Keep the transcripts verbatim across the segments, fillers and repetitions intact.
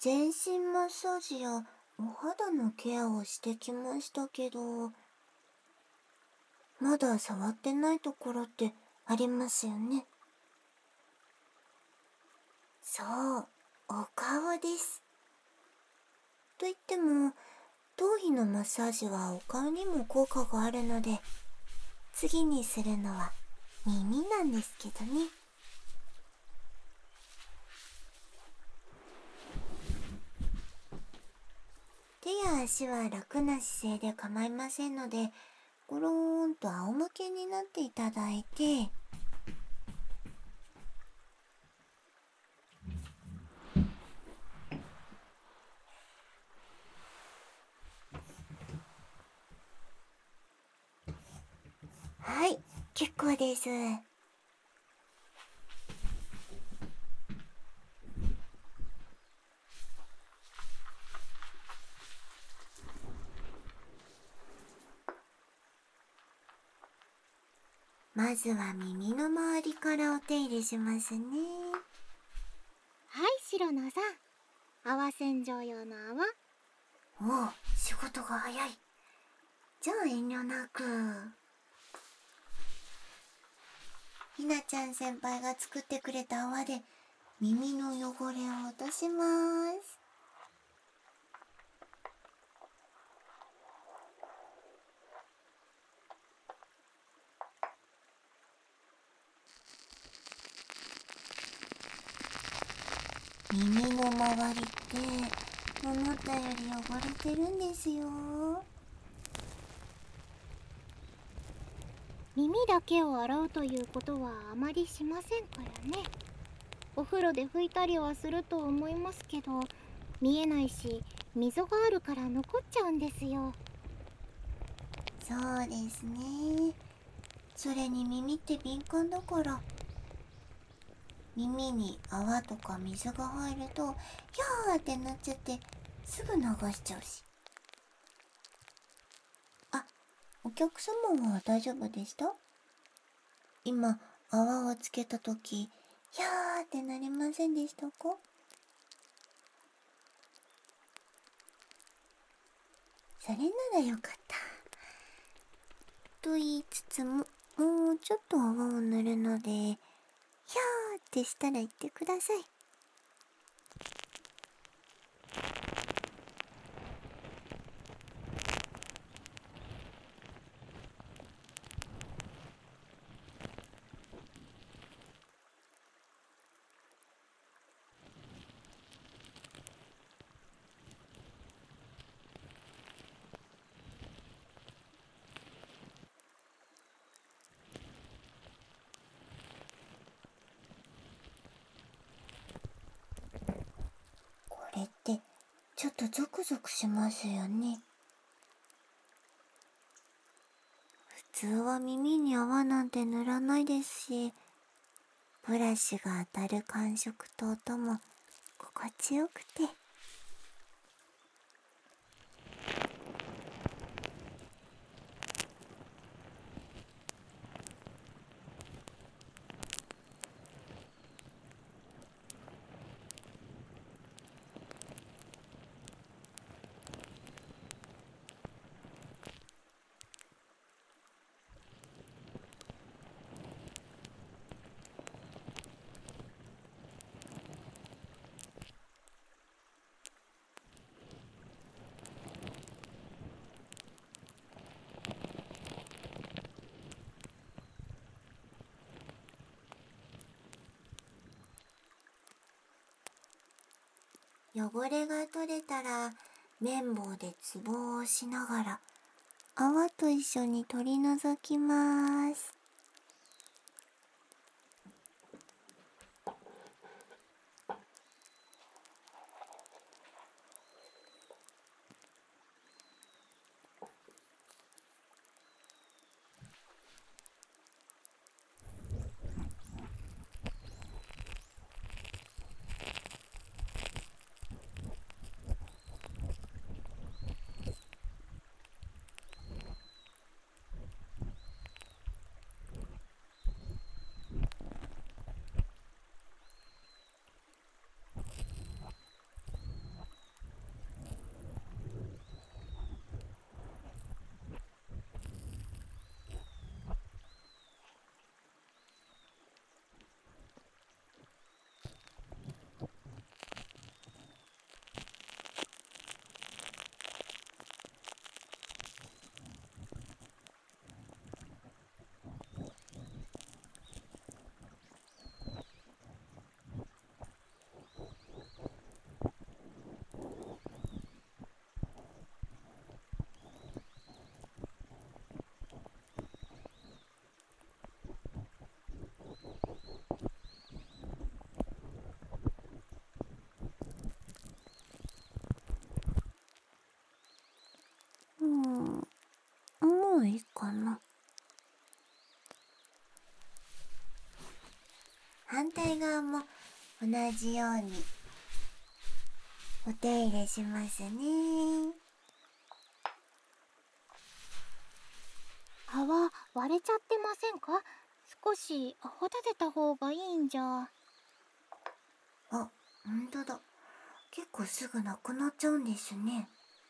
全身マッサージやお肌のケアをしてきましたけど、まだ触ってないところってありますよね。そう、お顔です。といっても、頭皮のマッサージはお顔にも効果があるので、次にするのは耳なんですけどね。手や足は楽な姿勢で構いませんので、ゴローンと仰向けになっていただいて、はい、結構です。まずは耳の周りからお手入れしますね。 はい、白野さん。泡洗浄用の泡。 おお、仕事が早い。じゃあ遠慮なく。ひなちゃん先輩が作ってくれた泡で耳の汚れを落とします。耳の周りって思ったより汚れてるんですよ。 耳だけを洗うということはあまりしませんからね。お風呂で拭いたりはすると思いますけど、見えないし溝があるから残っちゃうんですよ。 そうですね。それに耳って敏感だから、耳に泡とか水が入るとヒャーってなっちゃってすぐ流しちゃうし。あ、お客様は大丈夫でした？今泡をつけたときヒャーってなりませんでしたか？それならよかった。と言いつつも、もうちょっと泡を塗るので、ヒャーってしたら言ってください。これってちょっとゾクゾクしますよね。普通は耳に泡なんて塗らないですし、ブラシが当たる感触と音も心地よくて。汚れが取れたら綿棒でツボを押しながら泡と一緒に取り除きます。 同じようにお手入れしますね。 泡割れちゃってませんか？少し泡立てた方がいいんじゃ。 あ、ほんとだ。結構すぐなくなっちゃうんですね。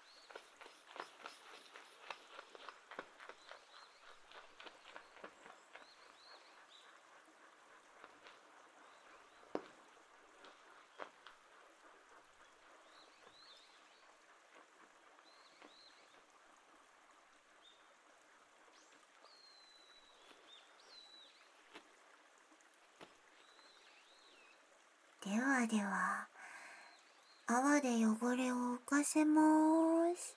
ではでは、泡で汚れを浮かせまーす。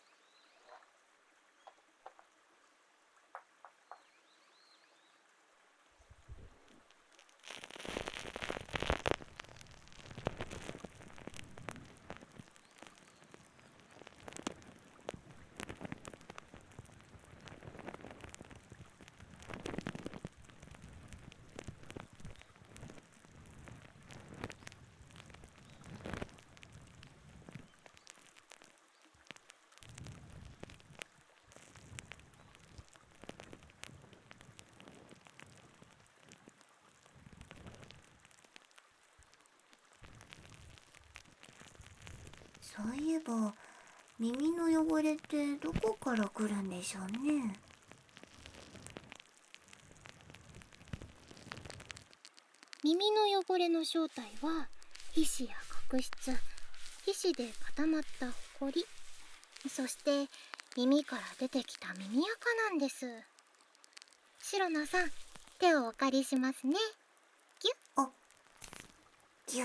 そういえば、耳の汚れってどこから来るんでしょうね。 耳の汚れの正体は皮脂や角質、皮脂で固まったホコリ、そして耳から出てきた耳垢なんです。シロナさん、手をお借りしますね。ギュッ。 あ、ぎゅっ。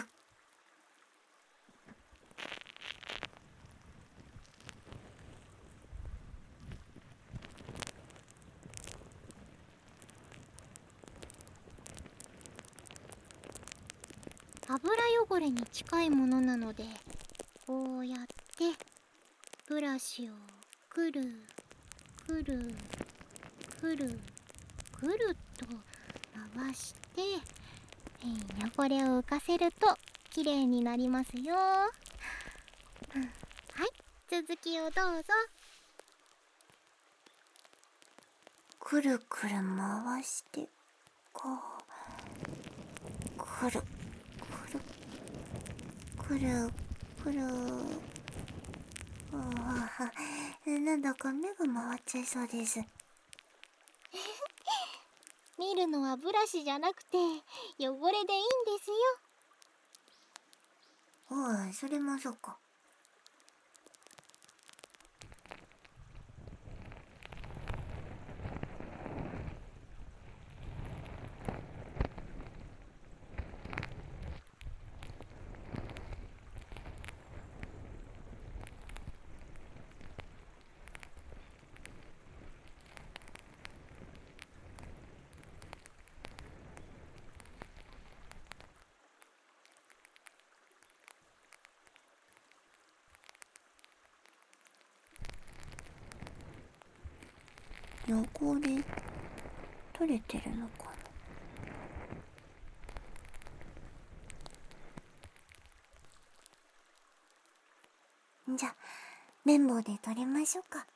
油汚れに近いものなので、こうやってブラシをくるくるくるくると回して、えー汚れを浮かせるときれいになりますよ。うん、はい、続きをどうぞ。 くるくる回して、こう、くる、くる、くる、くる。ああ、なんだか目が回っちゃいそうです。 見るのはブラシじゃなくて汚れでいいんですよ。 おい、それもそうか。汚れ取れてるのかな。じゃあ綿棒で取りましょうか。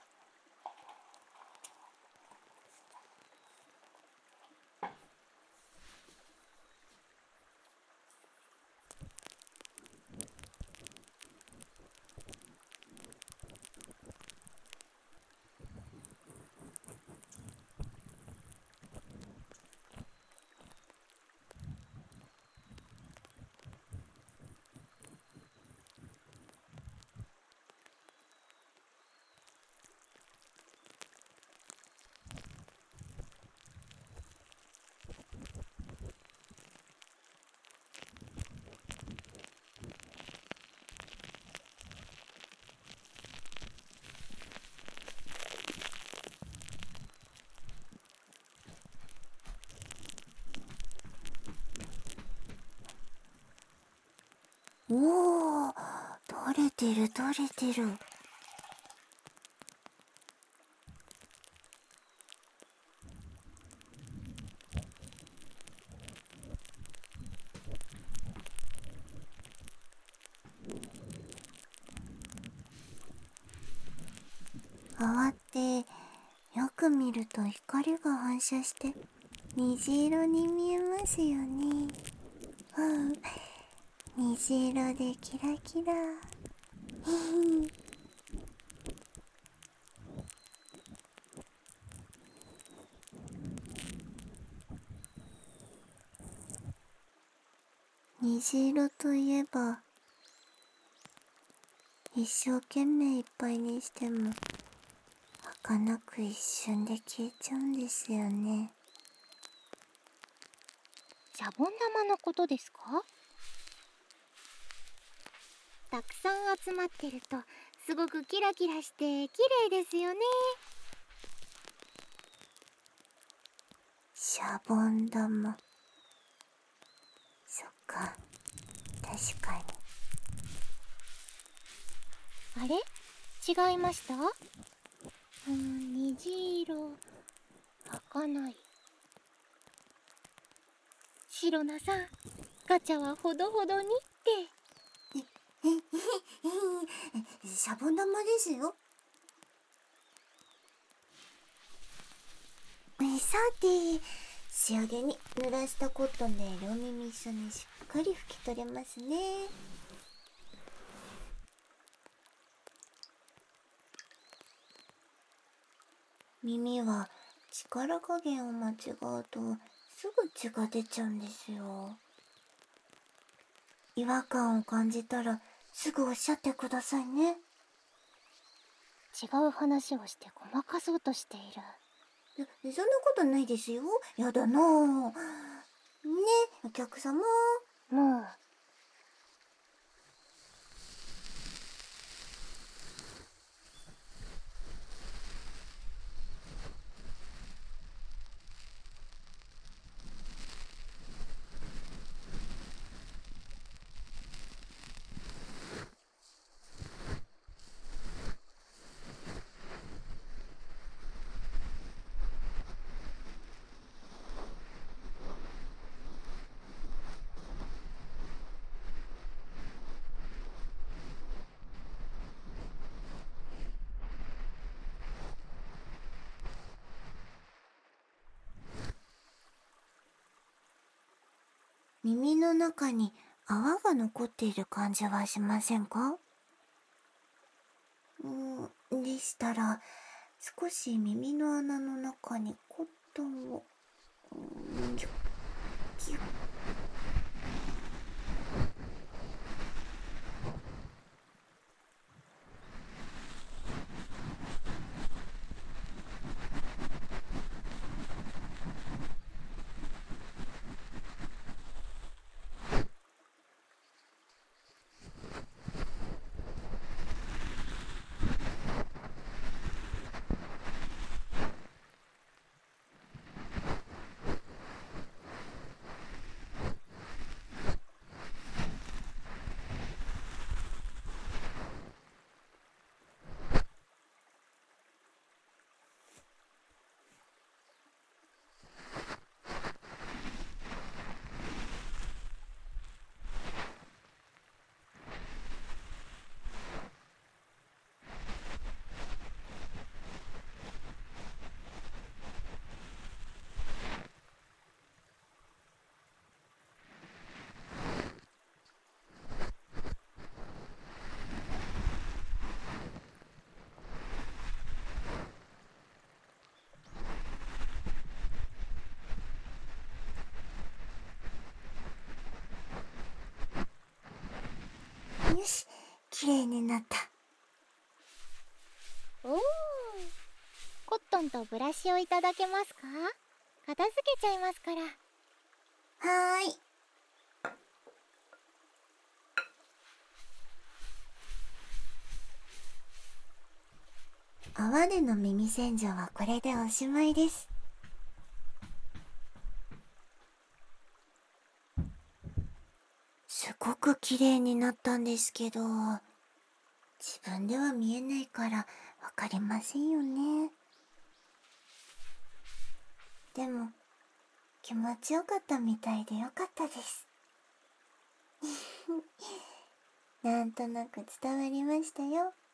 おお、取れてる取れてる。 泡ってよく見ると光が反射して虹色に見えますよね。うん、虹色でキラキラ。虹色といえば、一生懸命いっぱいにしても儚く一瞬で消えちゃうんですよね。 シャボン玉のことですか？たくさん集まってるとすごくキラキラして綺麗ですよね。 シャボン玉。そっか、確かあれ？違いました？うーん、虹色開かない。シロナさん、ガチャはほどほどにって。 に。え、え、え、え、シャボン玉ですよ。え、さて、仕上げに濡らしたコットンで両耳一緒にしっかり拭き取れますね。耳は力加減を間違うとすぐ血が出ちゃうんですよ。違和感を感じたらすぐおっしゃってくださいね。 違う話をしてごまかそうとしている。 そんなことないですよ。やだなぁ。ね、お客様。 もう。 耳の中に泡が残っている感じはしませんか？うん、でしたら少し耳の穴の中にコットンを、うん、ギュッギュッ。よし、綺麗になった。 おー、コットンとブラシをいただけますか？片付けちゃいますから。 はーい。泡での耳洗浄はこれでおしまいです。すごく綺麗になったんですけど、自分では見えないからわかりませんよね。でも気持ちよかったみたいでよかったです。なんとなく伝わりましたよ。